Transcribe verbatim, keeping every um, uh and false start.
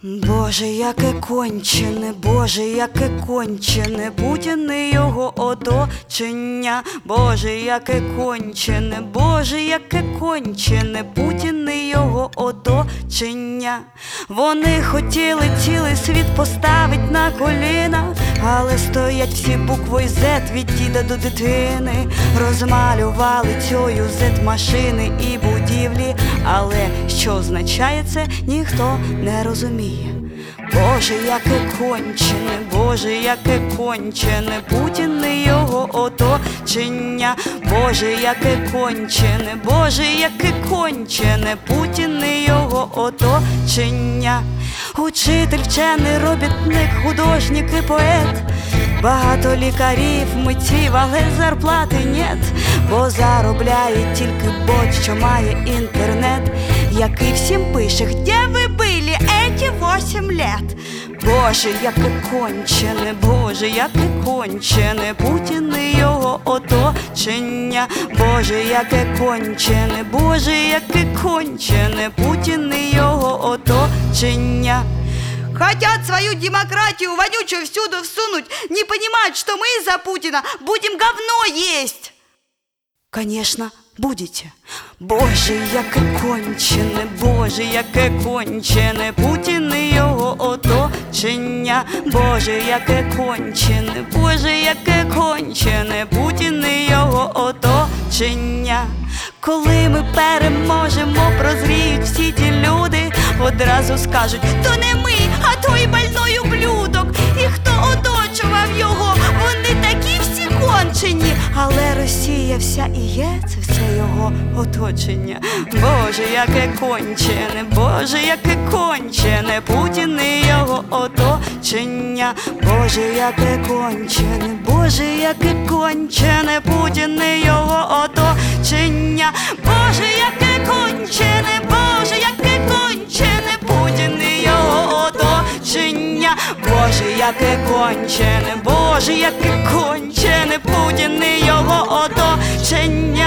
Боже, яке кончене, Боже, яке кончене, Путін і його оточення. Боже, яке кончене, Боже, яке кончене, Путін і його оточення. Вони хотіли цілий світ поставить на коліна, але стоять всі буквою зет від діда до дитини. Розмалювали цією зет-машини і будівлі, але що означає це, ніхто не розуміє. Боже, яке кончене, Боже, яке кончене, Путін і його оточення. Боже, яке кончене, Боже, яке кончене, Путін і його оточення. Учитель, вчений, робітник, художник і поет. Багато лікарів, митців, але зарплати нет, бо заробляє тільки бот, що має інтернет, який всім пише: «Где ви були эти восемь лет?» Боже, яке кончене, Боже, яке кончене, Путін і його оточення. Боже, яке кончене, Боже, яке кончене, Путін і його оточення. Хотят свою демократию вонючую всюду всунуть, не понимают, что мы за Путина будем говно есть. Конечно, будете. Боже, яке кончене, Боже, яке кончене, Путін і його оточення. Боже, яке кончене, Боже, яке кончене, Путін і його оточення. Коли ми переможемо, прозріють всі ті люди, одразу скажуть: то не ми, а той больной ублюдок. І хто оточував його, вони такі всі кончені. Але Росія вся і є, це все його оточення. Боже, яке кончене, Боже, яке кончене, Путін і його оточення. Боже, яке кончене, Боже, яке кончене, Путін і його оточення. Боже, яке кончене, Боже, яке кончене, Путін і його оточення. Боже, яке кончене, Боже, яке кончене, Путін і його оточення.